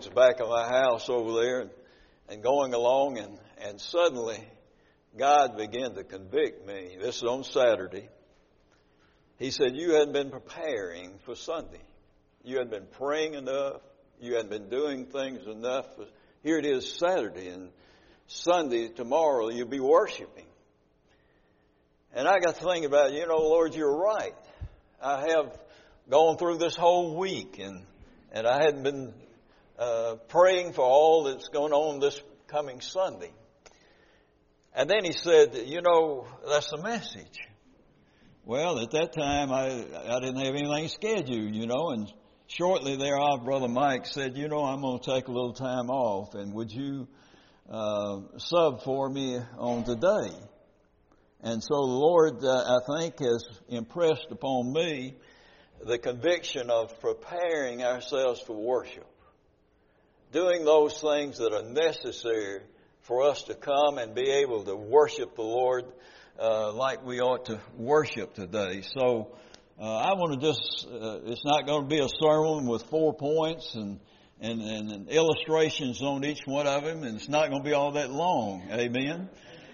towards the back of my house over there and going along, and suddenly God began to convict me. This is on Saturday. He said, you hadn't been preparing for Sunday. You hadn't been praying enough. You hadn't been doing things enough. Here it is Saturday, and Sunday, tomorrow, you'll be worshiping. And I got to thinking about, Lord, you're right. I have gone through this whole week, and I hadn't been praying for all that's going on this coming Sunday. And then he said, that's the message. Well, at that time, I didn't have anything scheduled, and shortly thereof, Brother Mike said, I'm going to take a little time off, and would you sub for me on today? And so the Lord, I think, has impressed upon me the conviction of preparing ourselves for worship. Doing those things that are necessary for us to come and be able to worship the Lord like we ought to worship today. So I want to just, it's not going to be a sermon with 4 points and illustrations on each one of them, and it's not going to be all that long. Amen.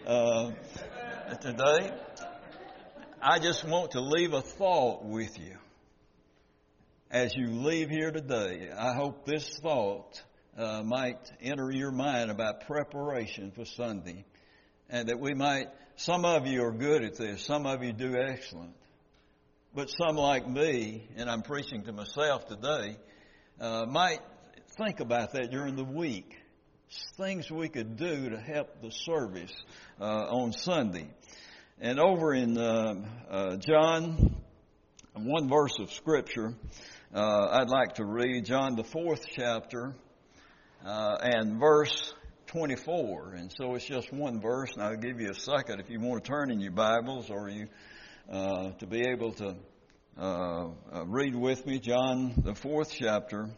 Today, I just want to leave a thought with you. As you leave here today, I hope this thought might enter your mind about preparation for Sunday, and that we might, some of you are good at this, some of you do excellent, but some like me, and I'm preaching to myself today, might think about that during the week. Things we could do to help the service on Sunday. And over in John, one verse of Scripture, I'd like to read John the 4th chapter and verse 24. And so it's just one verse, and I'll give you a second if you want to turn in your Bibles or you to be able to read with me. John the 4th chapter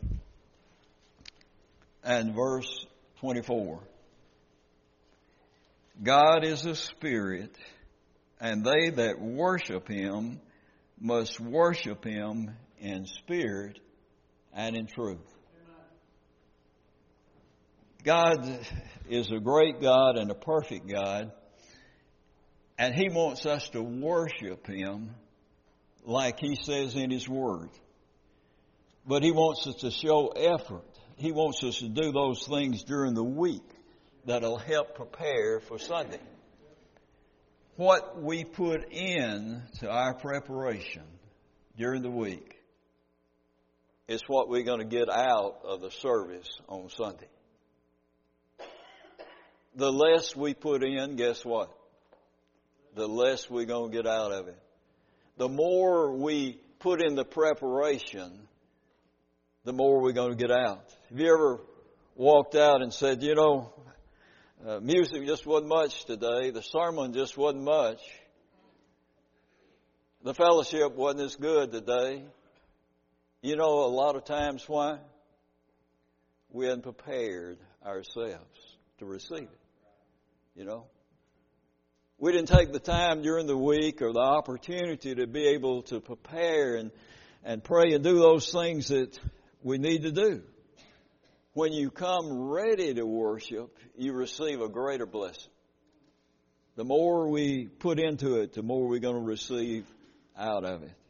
and verse 24. God is a spirit, and they that worship Him must worship Him in spirit and in truth. God is a great God and a perfect God, and He wants us to worship Him like He says in His Word. But He wants us to show effort. He wants us to do those things during the week that'll help prepare for Sunday. What we put in to our preparation during the week is what we're going to get out of the service on Sunday. The less we put in, guess what? The less we're going to get out of it. The more we put in the preparation, the more we're going to get out. Have you ever walked out and said, music just wasn't much today. The sermon just wasn't much. The fellowship wasn't as good today. A lot of times why? We hadn't prepared ourselves to receive it. We didn't take the time during the week or the opportunity to be able to prepare and pray and do those things that we need to do. When you come ready to worship, you receive a greater blessing. The more we put into it, the more we're going to receive out of it.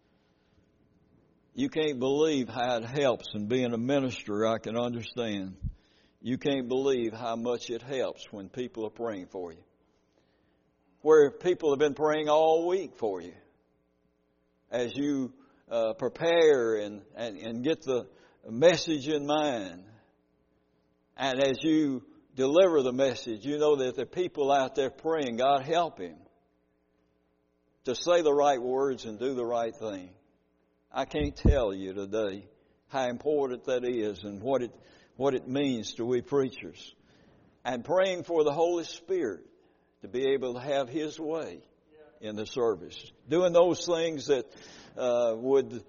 You can't believe how it helps, and being a minister, I can understand. You can't believe how much it helps when people are praying for you. Where people have been praying all week for you. As you prepare and get the message in mind. And as you deliver the message, you know that the people out there praying, God help him to say the right words and do the right thing. I can't tell you today how important that is and what it means to we preachers. And praying for the Holy Spirit to be able to have His way in the service. Doing those things that would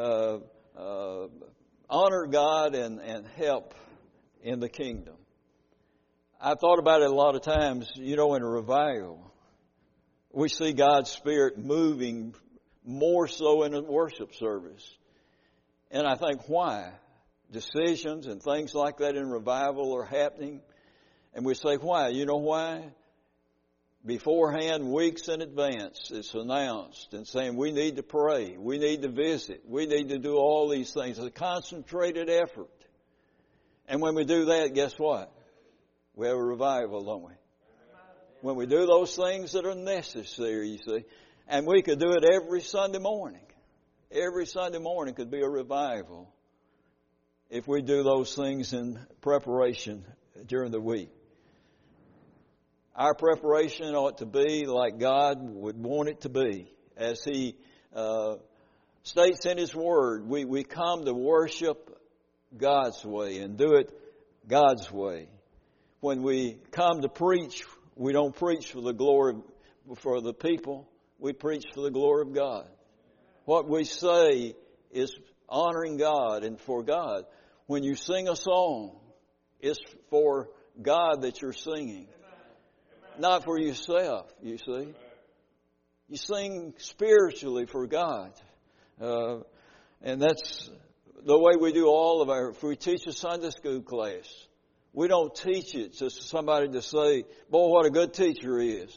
honor God and help in the kingdom. I've thought about it a lot of times, in a revival. We see God's Spirit moving more so in a worship service. And I think, why? decisions and things like that in revival are happening. And we say, why? You know why? Beforehand, weeks in advance, it's announced and saying we need to pray, we need to visit, we need to do all these things. It's a concentrated effort. And when we do that, guess what? We have a revival, don't we? When we do those things that are necessary, you see. And we could do it every Sunday morning. Every Sunday morning could be a revival if we do those things in preparation during the week. Our preparation ought to be like God would want it to be. As He states in His Word, we come to worship God's way and do it God's way. When we come to preach, we don't preach for the glory for the people. We preach for the glory of God. What we say is honoring God and for God. When you sing a song, it's for God that you're singing. Not for yourself, you see. You sing spiritually for God. And that's the way we do all of our, if we teach a Sunday school class, we don't teach it just for somebody to say, boy, what a good teacher he is.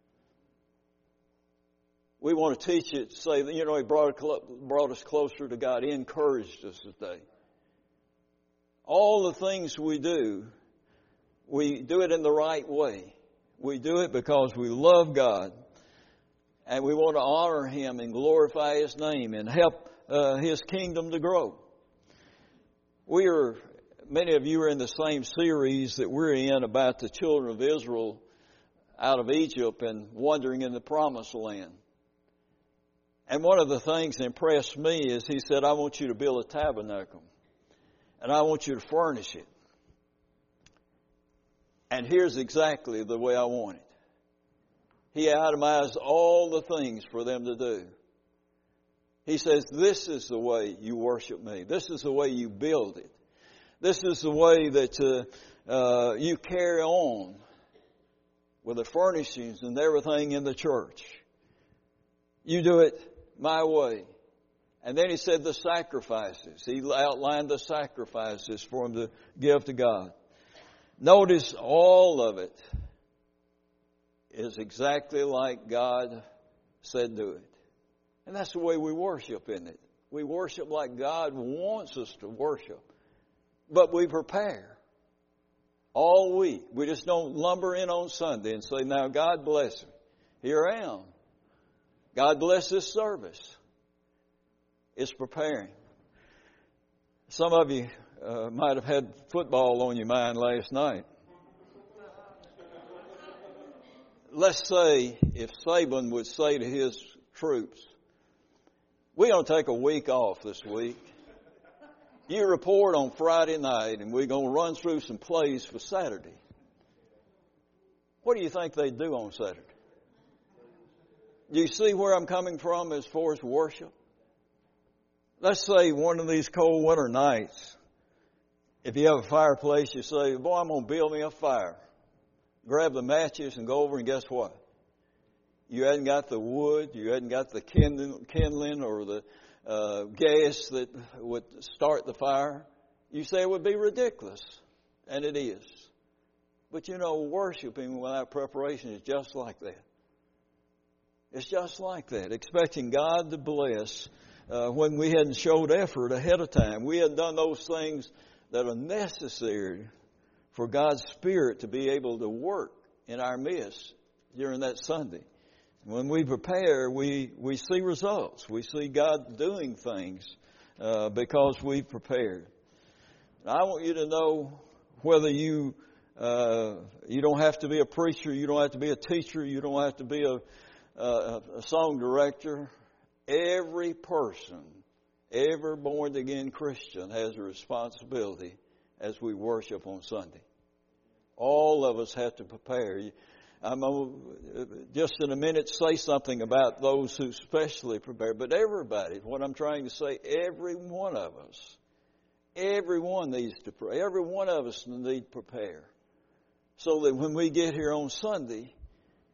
We want to teach it to say, you know, he brought us closer to God. He encouraged us today. All the things we do it in the right way. We do it because we love God and we want to honor Him and glorify His name and help His kingdom to grow. Many of you are in the same series that we're in about the children of Israel out of Egypt and wandering in the promised land. And one of the things that impressed me is He said, I want you to build a tabernacle and I want you to furnish it. And here's exactly the way I want it. He itemized all the things for them to do. He says, this is the way you worship me. This is the way you build it. This is the way that you carry on with the furnishings and everything in the church. You do it my way. And then He said the sacrifices. He outlined the sacrifices for them to give to God. Notice all of it is exactly like God said do it. And that's the way we worship, isn't it? We worship like God wants us to worship. But we prepare all week. We just don't lumber in on Sunday and say, now God bless me. Here I am. God bless this service. It's preparing. Some of you might have had football on your mind last night. Let's say if Saban would say to his troops, we're going to take a week off this week. You report on Friday night and we're going to run through some plays for Saturday. What do you think they'd do on Saturday? Do you see where I'm coming from as far as worship? Let's say one of these cold winter nights, if you have a fireplace, you say, boy, I'm going to build me a fire. Grab the matches and go over and guess what? You hadn't got the wood, you hadn't got the kindling or the gas that would start the fire. You say it would be ridiculous, and it is. But you know, worshiping without preparation is just like that. It's just like that, expecting God to bless when we hadn't showed effort ahead of time. We hadn't done those things that are necessary for God's Spirit to be able to work in our midst during that Sunday. When we prepare, we see results. We see God doing things because we've prepared. And I want you to know whether you don't have to be a preacher, you don't have to be a teacher, you don't have to be a song director. Every person, every born-again Christian has a responsibility as we worship on Sunday. All of us have to prepare. I'm going to, just in a minute, say something about those who specially prepare. But everybody, what I'm trying to say, every one of us, everyone needs to pray. Every one of us need to prepare. So that when we get here on Sunday,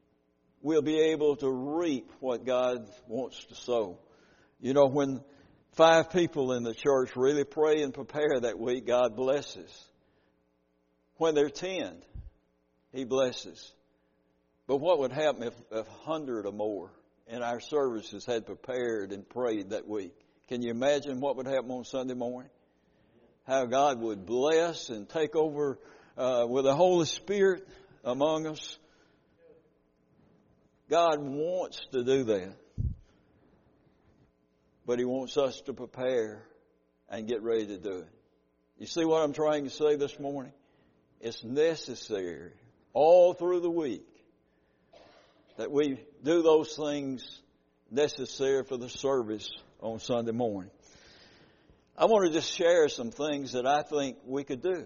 we'll be able to reap what God wants to sow. You know, when 5 people in the church really pray and prepare that week, God blesses. When they're 10, He blesses. But what would happen if 100 or more in our services had prepared and prayed that week? Can you imagine what would happen on Sunday morning? How God would bless and take over with the Holy Spirit among us. God wants to do that. But He wants us to prepare and get ready to do it. You see what I'm trying to say this morning? It's necessary all through the week that we do those things necessary for the service on Sunday morning. I want to just share some things that I think we could do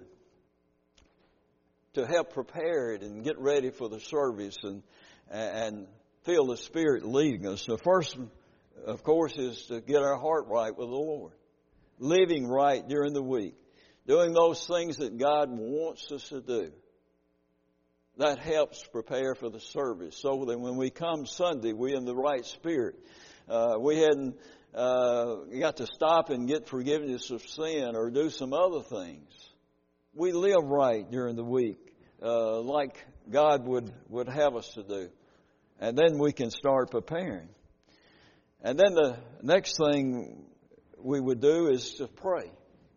to help prepare it and get ready for the service and feel the Spirit leading us. The first, of course, is to get our heart right with the Lord. Living right during the week. Doing those things that God wants us to do. That helps prepare for the service so that when we come Sunday, we're in the right spirit. We hadn't got to stop and get forgiveness of sin or do some other things. We live right during the week like God would have us to do. And then we can start preparing. And then the next thing we would do is to pray.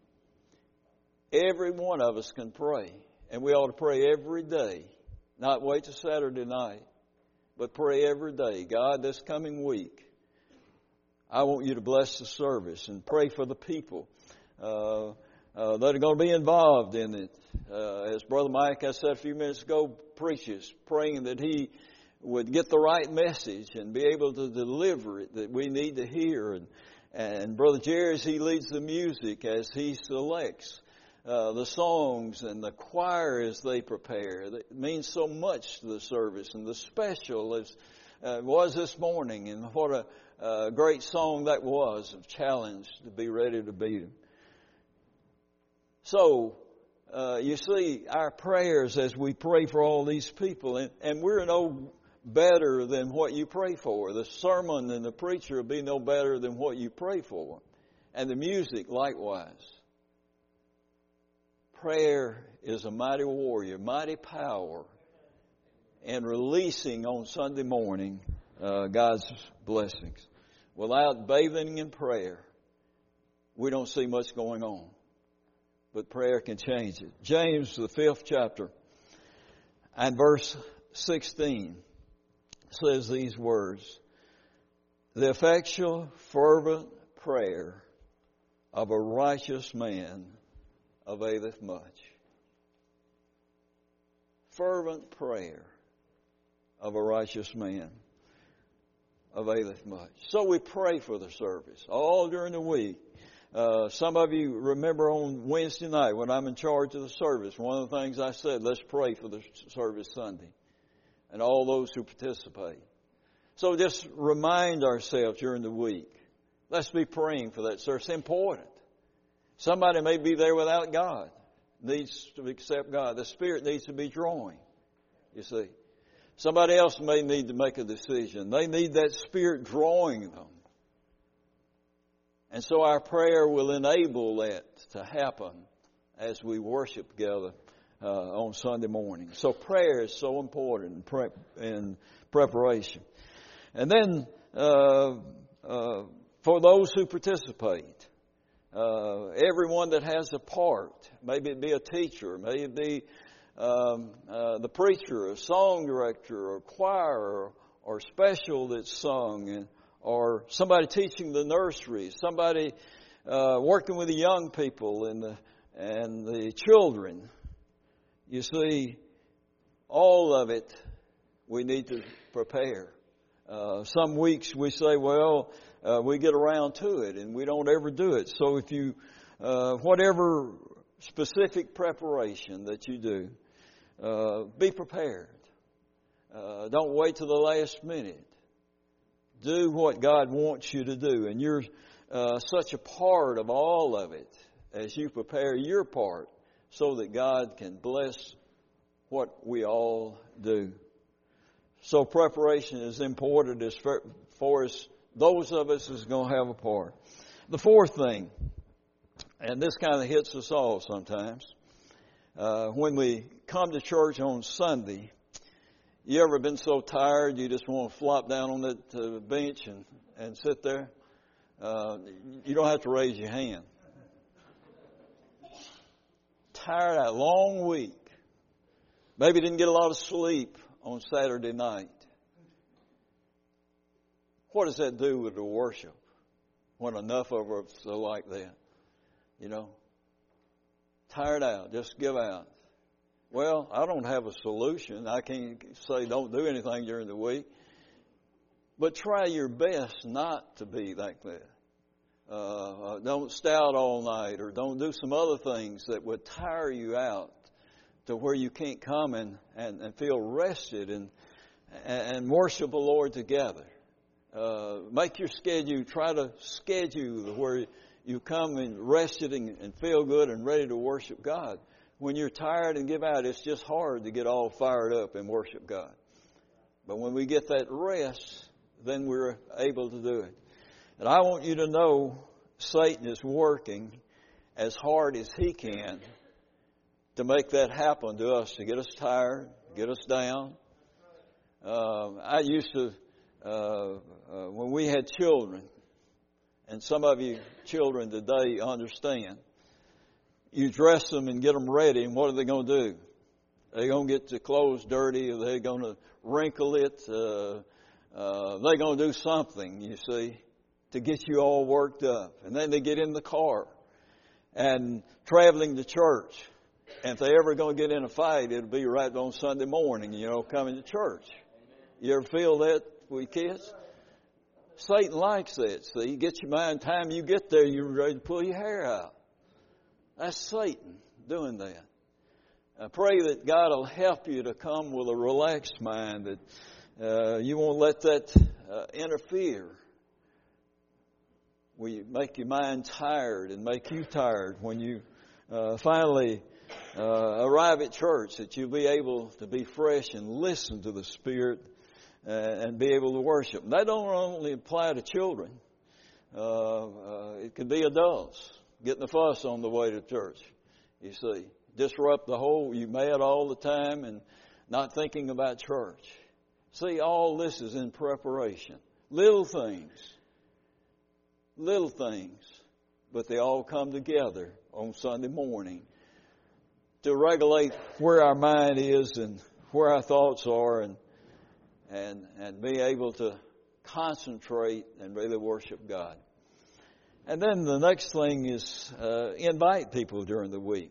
Every one of us can pray. And we ought to pray every day. Not wait till Saturday night, but pray every day. God, this coming week, I want you to bless the service and pray for the people that are going to be involved in it. As Brother Mike, I said a few minutes ago, preaches, praying that he would get the right message and be able to deliver it that we need to hear. And Brother Jerry, as he leads the music, as he selects the songs and the choir as they prepare. It means so much to the service. And the special as was this morning, and what a great song that was of challenge to be ready to beat him. So, you see, our prayers as we pray for all these people, and we're no better than what you pray for. The sermon and the preacher will be no better than what you pray for. And the music likewise. Prayer is a mighty warrior, mighty power in releasing on Sunday morning God's blessings. Without bathing in prayer, we don't see much going on. But prayer can change it. James, the 5th chapter, and verse 16 says these words: "The effectual, fervent prayer of a righteous man availeth much." Fervent prayer of a righteous man availeth much. So we pray for the service all during the week. Some of you remember on Wednesday night when I'm in charge of the service, one of the things I said, let's pray for the service Sunday and all those who participate. So just remind ourselves during the week, let's be praying for that service. It's important. Somebody may be there without God, needs to accept God. The Spirit needs to be drawing, you see. Somebody else may need to make a decision. They need that Spirit drawing them. And so our prayer will enable that to happen as we worship together on Sunday morning. So prayer is so important in preparation. And then for those who participate, everyone that has a part, maybe it be a teacher, maybe it be the preacher, a song director, or choir, or special that's sung, or somebody teaching the nursery, somebody working with the young people and the children. You see, all of it we need to prepare. Some weeks we say, well, we get around to it, and we don't ever do it. So if you, whatever specific preparation that you do, be prepared. Don't wait till the last minute. Do what God wants you to do. And you're such a part of all of it as you prepare your part so that God can bless what we all do. So preparation is important as far as those of us who's going to have a part. The fourth thing, and this kind of hits us all sometimes, when we come to church on Sunday, you ever been so tired you just want to flop down on that bench and sit there? You don't have to raise your hand. Tired out, long week. Maybe didn't get a lot of sleep on Saturday night. What does that do with the worship when enough of us are like that? You know, tired out, just give out. Well, I don't have a solution. I can't say don't do anything during the week. But try your best not to be like that. Don't stay out all night, or don't do some other things that would tire you out to where you can't come and feel rested and worship the Lord together. Make your schedule, try to schedule where you come and rested and feel good and ready to worship God. When you're tired and give out, it's just hard to get all fired up and worship God. But when we get that rest, then we're able to do it. And I want you to know Satan is working as hard as he can to make that happen to us, to get us tired, get us down. I used to, when we had children, and some of you children today understand, you dress them and get them ready, and what are they going to do? They're going to get the clothes dirty, or they're going to wrinkle it. They're going to do something, you see, to get you all worked up. And then they get in the car and traveling to church. And if they're ever going to get in a fight, it'll be right on Sunday morning, you know, coming to church. You ever feel that with kids? Satan likes that. See, he gets your mind. Time you get there, you're ready to pull your hair out. That's Satan doing that. I pray that God will help you to come with a relaxed mind, that you won't let that interfere. We make your mind tired and make you tired when you finally arrive at church, that you'll be able to be fresh and listen to the Spirit and be able to worship. And that don't only apply to children. It could be adults getting a fuss on the way to church, you see. Disrupt the whole, you mad all the time and not thinking about church. See, all this is in preparation. Little things, but they all come together on Sunday morning to regulate where our mind is and where our thoughts are, and be able to concentrate and really worship God. And then the next thing is invite people during the week.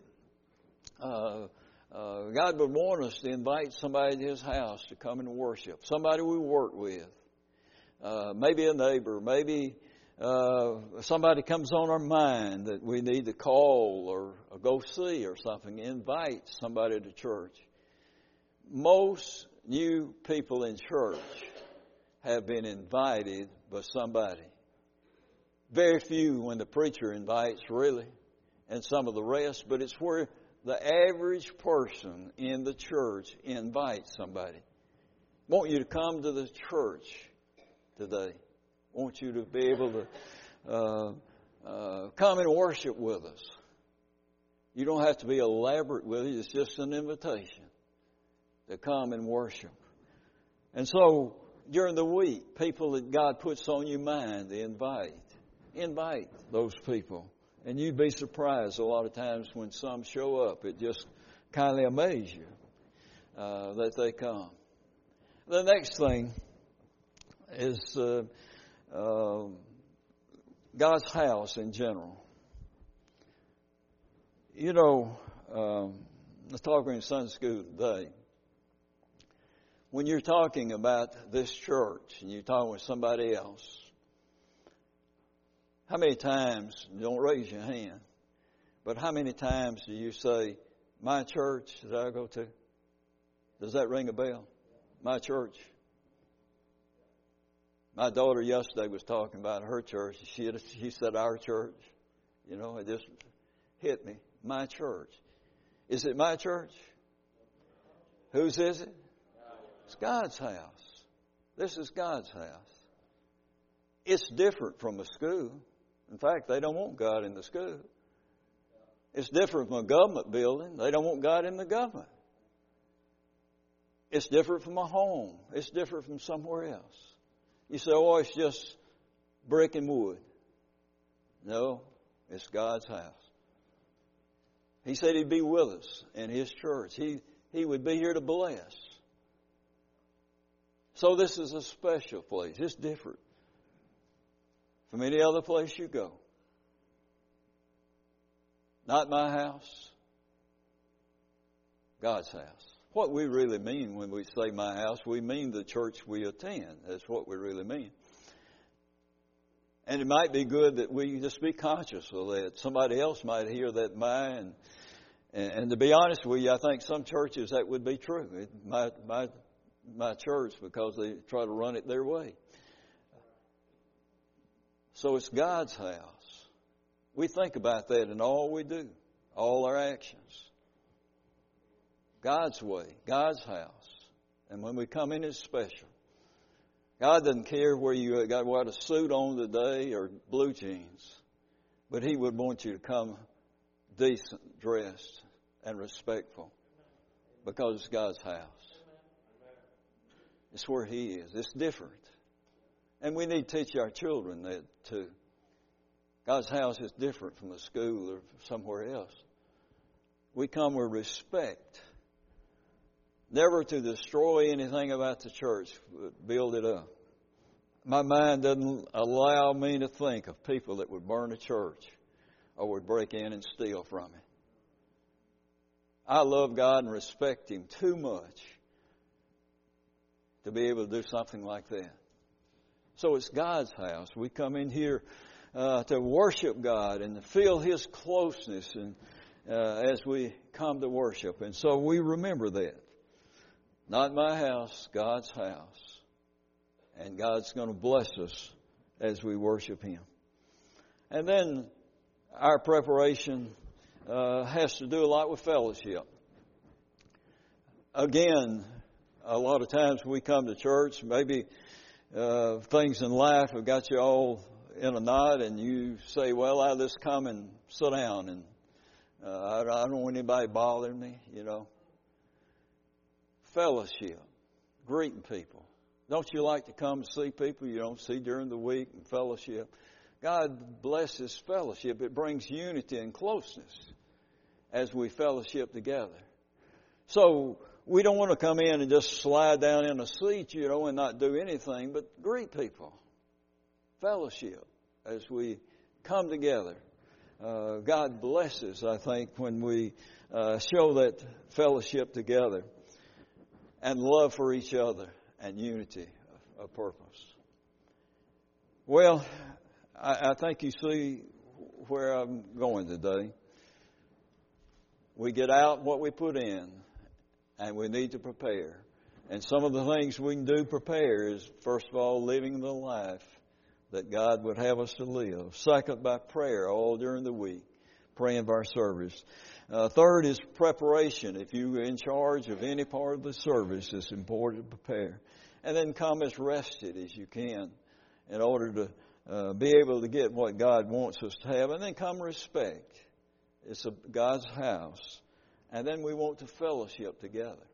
God would want us to invite somebody to His house to come and worship. Somebody we work with. Maybe a neighbor. Maybe somebody comes on our mind that we need to call or go see or something. Invite somebody to church. Most new people in church have been invited by somebody. Very few when the preacher invites, really, and some of the rest, but it's where the average person in the church invites somebody. I want you to come to the church today. I want you to be able to come and worship with us. You don't have to be elaborate with it. It's just an invitation to come and worship. And so, during the week, people that God puts on your mind to invite those people. And you'd be surprised a lot of times when some show up. It just kind of amazes you that they come. The next thing is God's house in general. You know, I was talking in Sunday school today. When you're talking about this church and you're talking with somebody else, how many times, don't raise your hand, but how many times do you say, my church that I go to? Does that ring a bell? My church. My daughter yesterday was talking about her church. She said our church. You know, it just hit me. My church. Is it my church? Whose is it? It's God's house. This is God's house. It's different from a school. In fact, they don't want God in the school. It's different from a government building. They don't want God in the government. It's different from a home. It's different from somewhere else. You say, oh, it's just brick and wood. No, it's God's house. He said He'd be with us in His church. He would be here to bless. So this is a special place. It's different from any other place you go. Not my house, God's house. What we really mean when we say my house, we mean the church we attend. That's what we really mean. And it might be good that we just be conscious of that. Somebody else might hear that mine. And to be honest with you, I think some churches that would be true. My church, because they try to run it their way. So it's God's house. We think about that in all we do, all our actions. God's way, God's house. And when we come in, it's special. God doesn't care where you got a suit on today or blue jeans, but He would want you to come decent, dressed, and respectful because it's God's house. It's where He is. It's different. And we need to teach our children that too. God's house is different from a school or somewhere else. We come with respect. Never to destroy anything about the church, but build it up. My mind doesn't allow me to think of people that would burn a church or would break in and steal from it. I love God and respect Him too much to be able to do something like that. So it's God's house. We come in here to worship God and to feel His closeness and as we come to worship. And so we remember that. Not my house, God's house. And God's going to bless us as we worship Him. And then our preparation has to do a lot with fellowship. Again, a lot of times we come to church, maybe things in life have got you all in a knot, and you say, well, I'll just come and sit down, and I don't want anybody bothering me, you know. Fellowship, greeting people. Don't you like to come and see people you don't see during the week and fellowship? God blesses fellowship. It brings unity and closeness as we fellowship together. So we don't want to come in and just slide down in a seat, you know, and not do anything, but greet people. Fellowship as we come together. God blesses, I think, when we show that fellowship together and love for each other and unity of purpose. Well, I think you see where I'm going today. We get out what we put in, and we need to prepare. And some of the things we can do prepare is, first of all, living the life that God would have us to live. Second, by prayer all during the week, praying for our service. Third is preparation. If you're in charge of any part of the service, it's important to prepare. And then come as rested as you can in order to be able to get what God wants us to have. And then come respect. It's God's house. And then we want to fellowship together.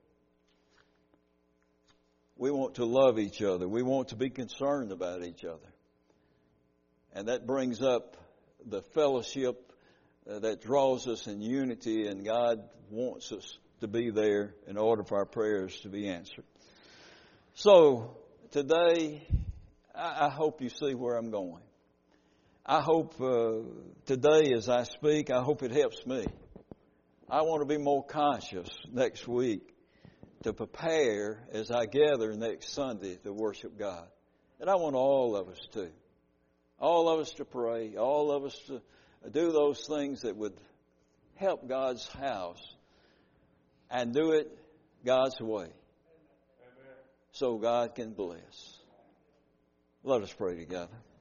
We want to love each other. We want to be concerned about each other. And that brings up the fellowship that draws us in unity, and God wants us to be there in order for our prayers to be answered. So today, I hope you see where I'm going. I hope today as I speak, I hope it helps me. I want to be more conscious next week to prepare as I gather next Sunday to worship God. And I want all of us to. All of us to pray. All of us to do those things that would help God's house and do it God's way. So God can bless. Let us pray together.